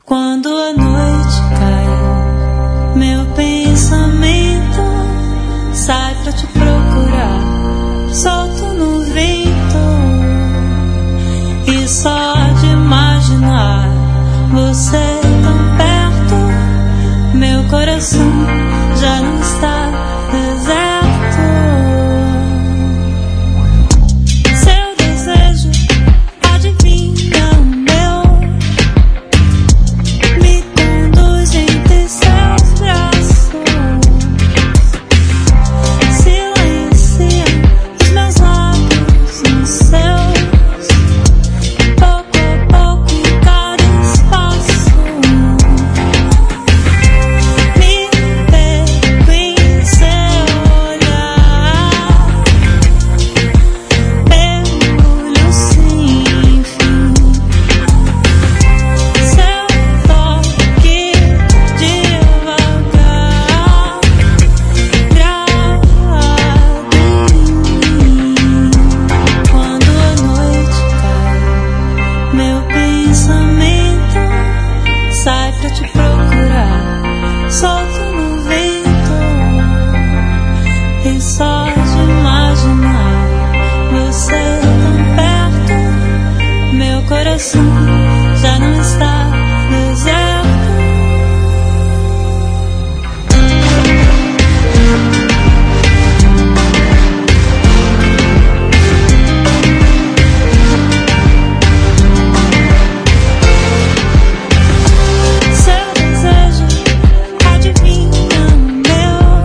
Quando a noite cai, meu pensamento sai pra te procurar, solto no vento, e só de imaginar você tão perto, meu coração já não está deserto. Seu desejo adivinha o meu, me conduz entre seus braços, silencia os meus lábios nos seus, pouco a pouco em cada espaço, me pego em seu olhar, mergulho sem fim, seu toque devagar, gravado em mim. Quando a noite cai, meu pensamento sai pra te procurar, solto no vento, e só de imaginar você tão perto, meu coração já não está deserto. Seu desejo adivinha o meu,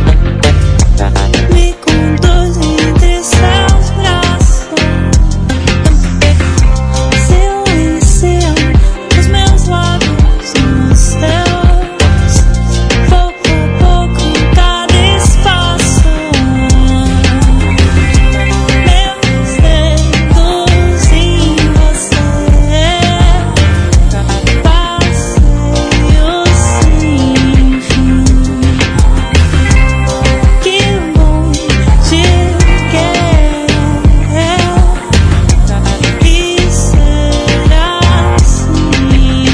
me conduz entre seus braços, silencia os meus lábios nos seus, pouco a pouco em cada espaço, meus dedos em você, passeio sem fim. Que bom te querer e ser assim.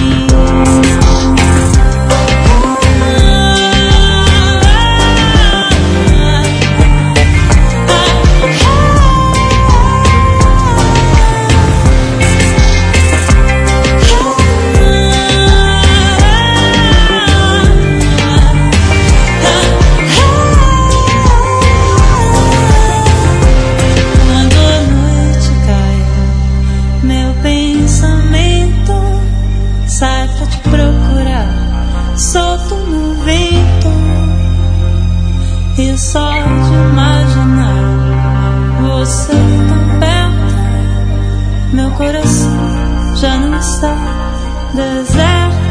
Quando a noite cai, meu pensamento sai pra te procurar, solto no vento, e só de imaginar você tão perto, meu coração já não está deserto.